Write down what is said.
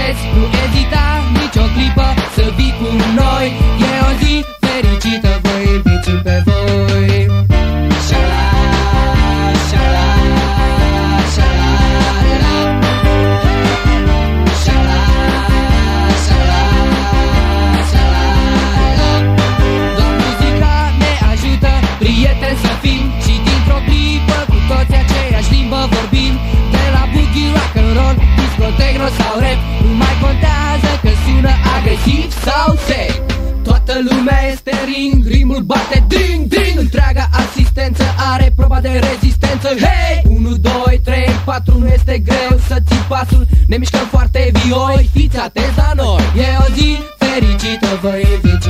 vezi, nu ezita nicio clipă să vii cu noi. E o zi fericită, vă invit pe voi. Shala, shala, shala, la. Shala, shala, shala, la. Doar muzica ne ajută, prieteni să fim, și dintr-o clipă cu toți aceeași limbă vorbim. De la boogie, rock and roll, disco, techno sau rap, nu mai contează că sună agresiv sau safe. Toată lumea este ring, rimul bate ding, ding. Întreaga asistență are proba de rezistență. Hei! 1, 2, 3, 4, nu este greu să ții pasul. Ne mișcăm foarte vioi, fiți atenți la noi. E o zi fericită, vă invit